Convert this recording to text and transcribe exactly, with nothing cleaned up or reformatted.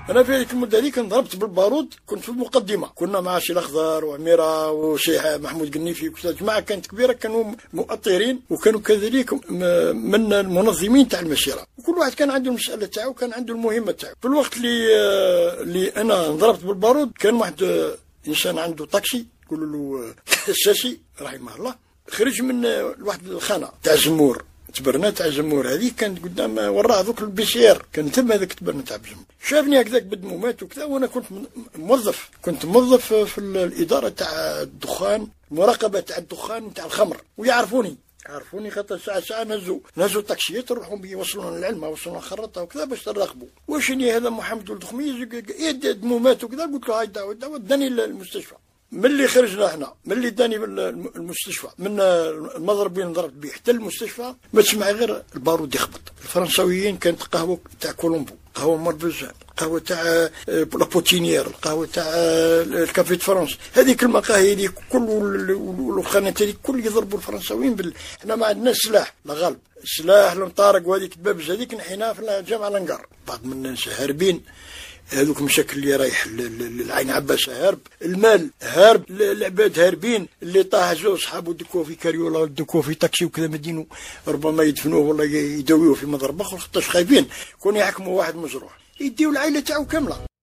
انا في هذيك المده هذيك انضربت بالبارود، كنت في المقدمه، كنا مع سي الاخضر وعميره وشيخ محمود قنيفي وكذا، جماعه كانت كبيره كانوا مؤطرين وكانوا كذلك من المنظمين تاع المسيره، وكل واحد كان عنده المساله تاعو وكان عنده المهمه تاعو. في الوقت اللي اللي انا انضربت بالبارود كان واحد انسان عنده طاكسي يقولوا له الساسي رحمه الله، خرج من واحد الخانه تاع زمور، تبرنا تاع زمور هذيك كانت قدام وراه ذوك البيسير، كان تم هذاك تبرنا تاع زمور، شافني هكذاك بدمومات وكذا، وانا كنت موظف، كنت موظف في الاداره تاع الدخان، مراقبه تاع الدخان تاع الخمر، ويعرفوني عرفوني خاطر ساعة ساعة نزوا نزوا تاكسيات نروحوا يوصلونا للعلمة، وصلونا خرطة وكذا باش نراقبوا. واشني هذا محمد ولد خميس يد دمومات وكذا، قلت له هاي داو داو داني المستشفى. ملي خرجنا احنا، ملي داني المستشفى من المضرب وين ضربت به حتى المستشفى، ما تسمع غير البارود يخبط. الفرنساويين كانت قهوة تاع كولومبو، قهوة مربزة، القهوة تاع لابوتينيير، القهوة تاع الكافي فرنسا، هذيك المقاهي هذيك كل والخانات هذيك كل يضربوا الفرنساويين بال... احنا ما عندناش سلاح، لا غالب السلاح المطارق وهذيك الدبابز هذيك نحيناها في جامع الانقار. بعض من الناس هاربين، هذوك المشاكل اللي رايح للعين عباس هارب، المال هارب، العباد هاربين، اللي طاح زوج صحابه دكوه في كاريولا دكوه في تاكسي وكذا مدينه، ربما يدفنوه ولا يداويوه في مضرب اخر، خاطرش خايفين كون يحكموا واحد مجروح يديو العائله تاعو كامله.